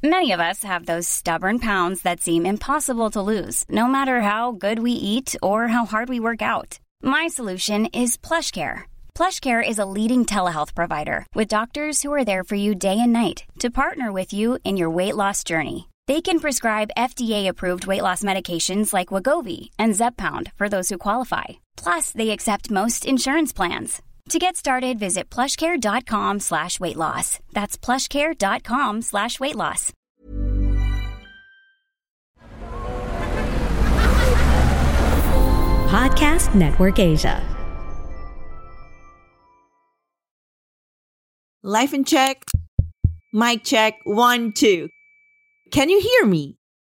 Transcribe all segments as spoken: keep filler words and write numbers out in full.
Many of us have those stubborn pounds that seem impossible to lose, no matter how good we eat or how hard we work out. My solution is PlushCare. PlushCare is a leading telehealth provider with doctors who are there for you day and night to partner with you in your weight loss journey. They can prescribe F D A-approved weight loss medications like Wegovy and Zepbound for those who qualify. Plus, they accept most insurance plans. To get started, visit plushcare.com slash weight loss. That's plushcare.com slash weight loss. Podcast Network Asia. Life in check. Mic check. One, two. Can you hear me?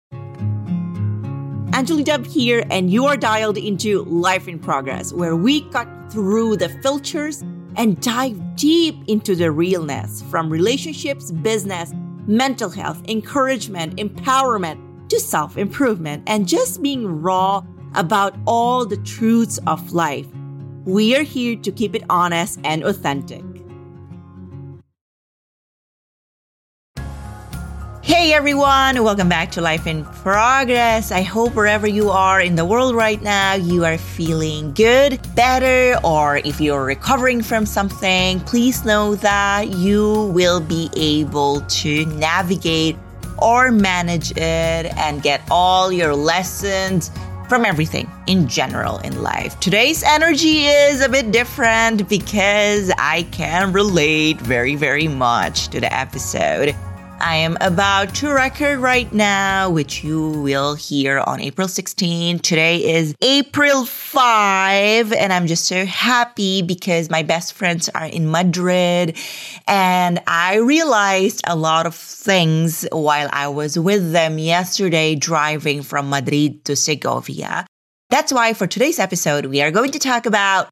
Anjali Dub here, and you are dialed into Life in Progress, where we cut through the filters and dive deep into the realness, from relationships, business, mental health, encouragement, empowerment, to self-improvement, and just being raw about all the truths of life. We are here to keep it honest and authentic. Hey everyone, welcome back to Life in Progress. I hope wherever you are in the world right now, you are feeling good, better, or if you're recovering from something, please know that you will be able to navigate or manage it and get all your lessons from everything in general in life. Today's energy is a bit different because I can relate very, very much to the episode I am about to record right now, which you will hear on April sixteenth. Today is April fifth, and I'm just so happy because my best friends are in Madrid, and I realized a lot of things while I was with them yesterday driving from Madrid to Segovia. That's why for today's episode, we are going to talk about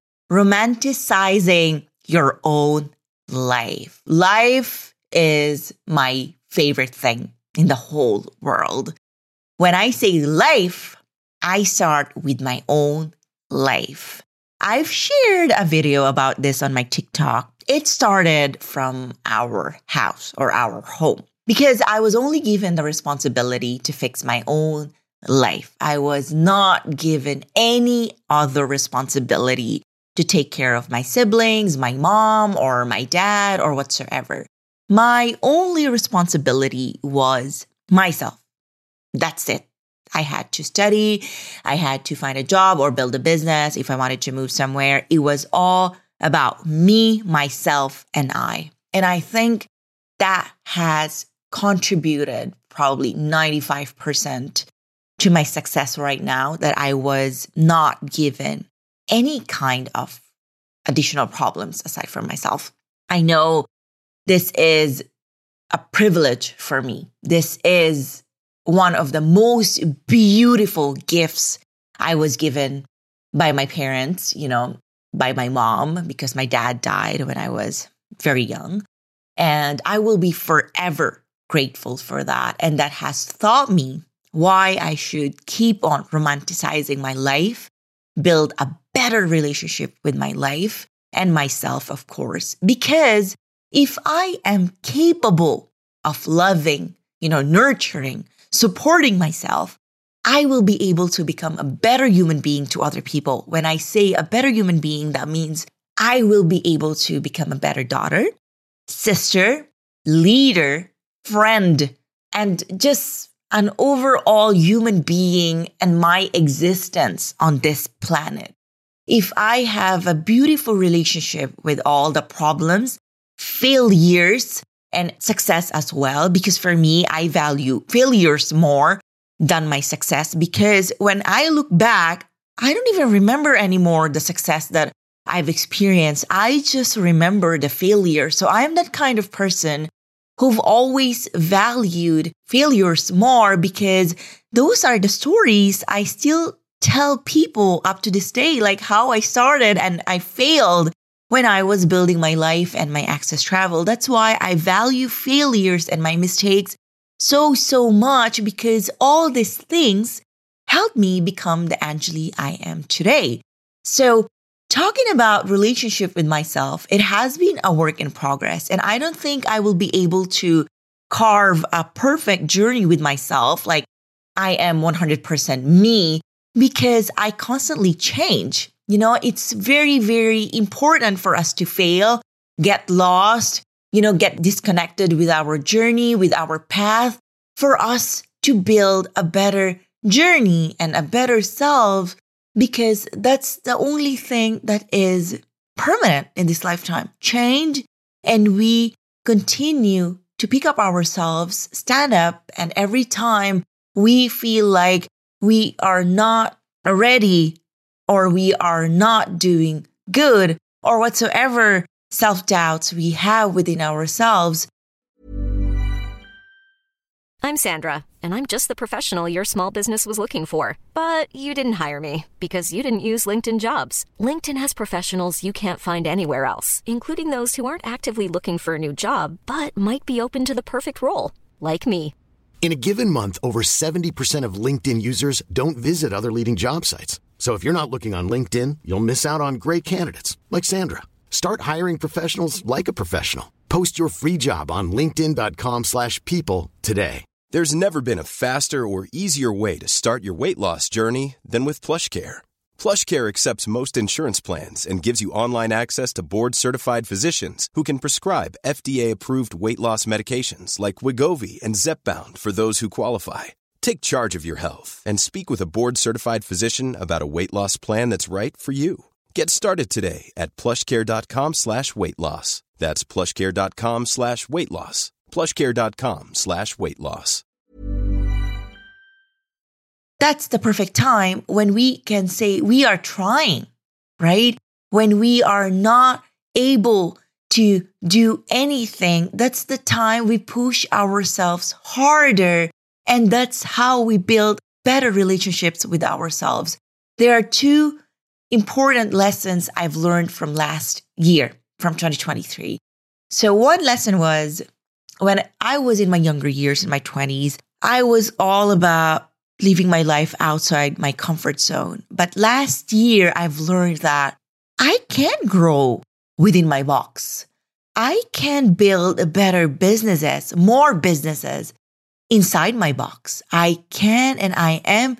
romanticizing your own life. Life is my favorite thing in the whole world. When I say life, I start with my own life. I've shared a video about this on my TikTok. It started from our house or our home because I was only given the responsibility to fix my own life. I was not given any other responsibility to take care of my siblings, my mom, or my dad, or whatsoever. My only responsibility was myself. That's it. I had to study. I had to find a job or build a business. If I wanted to move somewhere, it was all about me, myself, and I. And I think that has contributed probably ninety-five percent to my success right now, that I was not given any kind of additional problems aside from myself. I know this is a privilege for me. This is one of the most beautiful gifts I was given by my parents, you know, by my mom, because my dad died when I was very young. And I will be forever grateful for that. And that has taught me why I should keep on romanticizing my life, build a better relationship with my life and myself, of course, because if I am capable of loving, you know, nurturing, supporting myself, I will be able to become a better human being to other people. When I say a better human being, that means I will be able to become a better daughter, sister, leader, friend, and just an overall human being and my existence on this planet. If I have a beautiful relationship with all the problems, failures, and success as well, because for me, I value failures more than my success, because when I look back, I don't even remember anymore the success that I've experienced. I just remember the failure. So I am that kind of person who've always valued failures more, because those are the stories I still tell people up to this day, like how I started and I failed when I was building my life and my Access Travel. That's why I value failures and my mistakes so, so much, because all these things helped me become the Anjali I am today. So talking about relationship with myself, it has been a work in progress, and I don't think I will be able to carve a perfect journey with myself, like I am one hundred percent me, because I constantly change. You know, it's very, very important for us to fail, get lost, you know, get disconnected with our journey, with our path, for us to build a better journey and a better self, because that's the only thing that is permanent in this lifetime. Change, and we continue to pick up ourselves, stand up, and every time we feel like we are not ready or we are not doing good or whatsoever self-doubts we have within ourselves. I'm Sandra, and I'm just the professional your small business was looking for. But you didn't hire me because you didn't use LinkedIn Jobs. LinkedIn has professionals you can't find anywhere else, including those who aren't actively looking for a new job, but might be open to the perfect role, like me. In a given month, over seventy percent of LinkedIn users don't visit other leading job sites. So if you're not looking on LinkedIn, you'll miss out on great candidates like Sandra. Start hiring professionals like a professional. Post your free job on linkedin.com slash people today. There's never been a faster or easier way to start your weight loss journey than with PlushCare. PlushCare accepts most insurance plans and gives you online access to board-certified physicians who can prescribe F D A-approved weight loss medications like Wegovy and Zepbound for those who qualify. Take charge of your health and speak with a board-certified physician about a weight loss plan that's right for you. Get started today at plushcare.com slash weight loss. That's plushcare.com slash weight loss. plushcare.com slash weight loss. That's the perfect time when we can say we are trying, right? When we are not able to do anything, that's the time we push ourselves harder. And that's how we build better relationships with ourselves. There are two important lessons I've learned from last year, from twenty twenty-three. So one lesson was, when I was in my younger years, in my twenties, I was all about living my life outside my comfort zone. But last year, I've learned that I can grow within my box. I can build better businesses, more businesses inside my box. I can and I am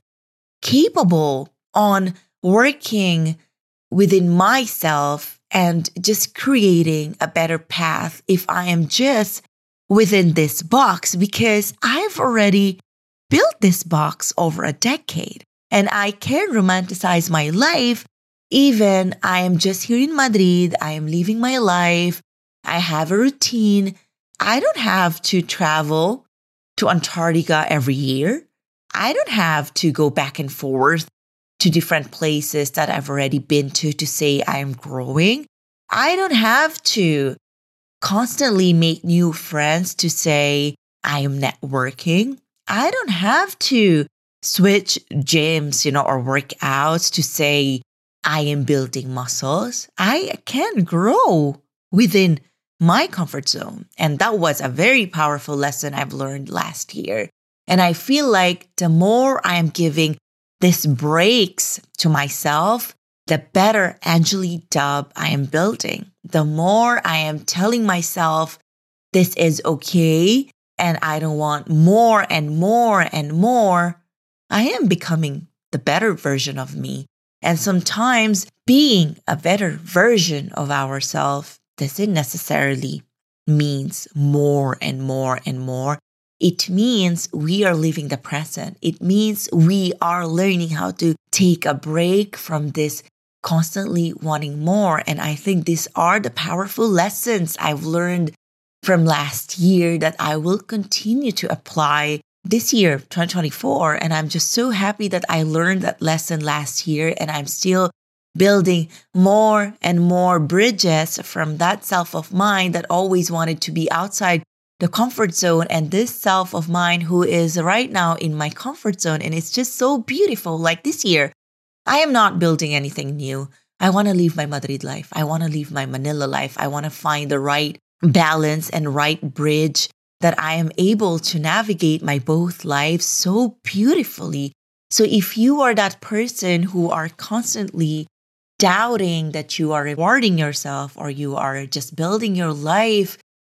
capable on working within myself and just creating a better path if I am just within this box, because I've already built this box over a decade and I can romanticize my life. Even I am just here in Madrid, I am living my life, I have a routine. I don't have to travel to Antarctica every year. I don't have to go back and forth to different places that I've already been to to say I am growing. I don't have to constantly make new friends to say I am networking. I don't have to switch gyms, you know, or workouts to say I am building muscles. I can grow within my comfort zone. And that was a very powerful lesson I've learned last year. And I feel like the more I am giving these breaks to myself, the better Angeli Dub I am building. The more I am telling myself this is okay and I don't want more and more and more, I am becoming the better version of me. And sometimes being a better version of ourselves doesn't necessarily means more and more and more. It means we are living the present. It means we are learning how to take a break from this constantly wanting more. And I think these are the powerful lessons I've learned from last year that I will continue to apply this year, twenty twenty-four. And I'm just so happy that I learned that lesson last year, and I'm still building more and more bridges from that self of mine that always wanted to be outside the comfort zone, and this self of mine who is right now in my comfort zone. And it's just so beautiful. Like this year, I am not building anything new. I want to live my Madrid life. I want to live my Manila life. I want to find the right balance and right bridge that I am able to navigate my both lives so beautifully. So if you are that person who are constantly doubting that you are rewarding yourself or you are just building your life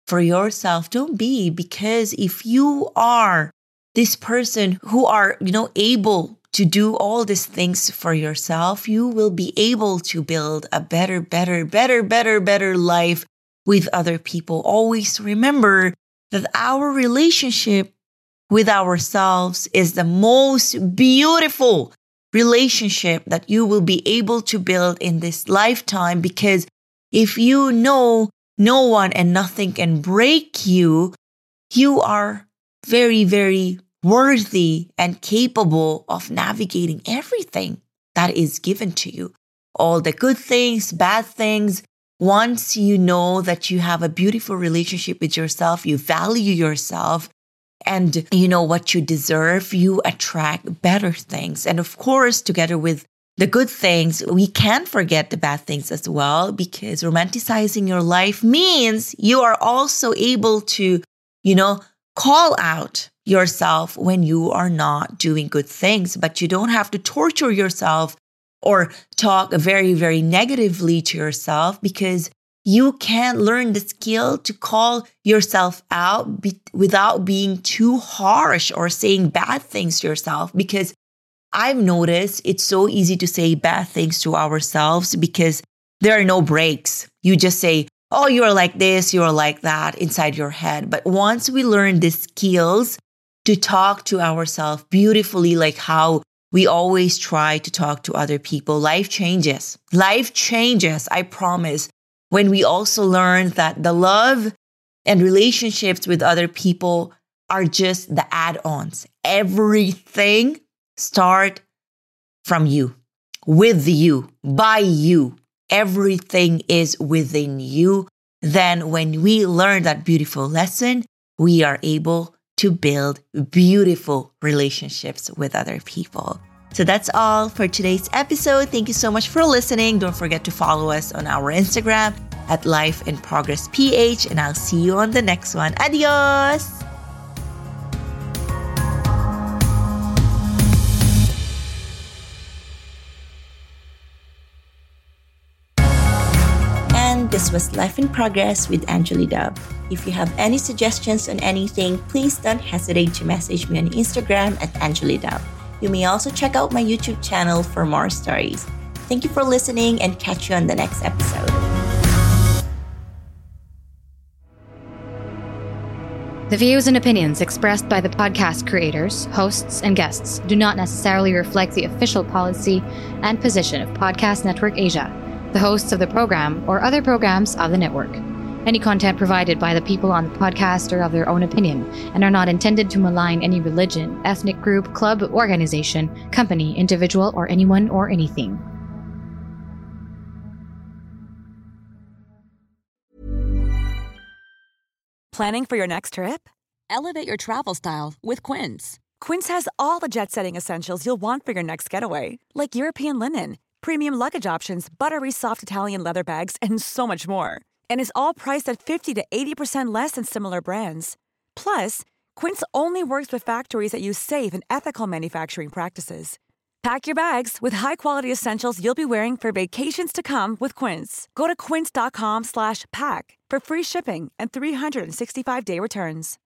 for yourself. Don't be, because if you are this person who are, you know, able to do all these things for yourself, you will be able to build a better, better, better, better, better life with other people. Always remember that our relationship with ourselves is the most beautiful relationship that you will be able to build in this lifetime, because if you know no one and nothing can break you, you are very, very worthy and capable of navigating everything that is given to you. All the good things, bad things. Once you know that you have a beautiful relationship with yourself, you value yourself, and you know what you deserve, you attract better things. And of course, together with the good things, we can't forget the bad things as well, because romanticizing your life means you are also able to, you know, call out yourself when you are not doing good things. But you don't have to torture yourself or talk very, very negatively to yourself, because you can learn the skill to call yourself out be- without being too harsh or saying bad things to yourself. Because I've noticed it's so easy to say bad things to ourselves because there are no breaks. You just say, oh, you're like this, you're like that inside your head. But once we learn the skills to talk to ourselves beautifully, like how we always try to talk to other people, life changes. Life changes, I promise. When we also learn that the love and relationships with other people are just the add-ons. Everything starts from you, with you, by you. Everything is within you. Then when we learn that beautiful lesson, we are able to build beautiful relationships with other people. So that's all for today's episode. Thank you so much for listening. Don't forget to follow us on our Instagram at Life in Progress P H, and I'll see you on the next one. Adios! And this was Life in Progress with Anjali Dub. If you have any suggestions on anything, please don't hesitate to message me on Instagram at Anjali Dub. You may also check out my YouTube channel for more stories. Thank you for listening, and catch you on the next episode. The views and opinions expressed by the podcast creators, hosts, and guests do not necessarily reflect the official policy and position of Podcast Network Asia, the hosts of the program, or other programs of the network. Any content provided by the people on the podcast are of their own opinion and are not intended to malign any religion, ethnic group, club, organization, company, individual, or anyone or anything. Planning for your next trip? Elevate your travel style with Quince. Quince has all the jet-setting essentials you'll want for your next getaway, like European linen, premium luggage options, buttery soft Italian leather bags, and so much more. And is all priced at fifty to eighty percent less than similar brands. Plus, Quince only works with factories that use safe and ethical manufacturing practices. Pack your bags with high-quality essentials you'll be wearing for vacations to come with Quince. Go to quince.com slash pack for free shipping and three sixty-five day returns.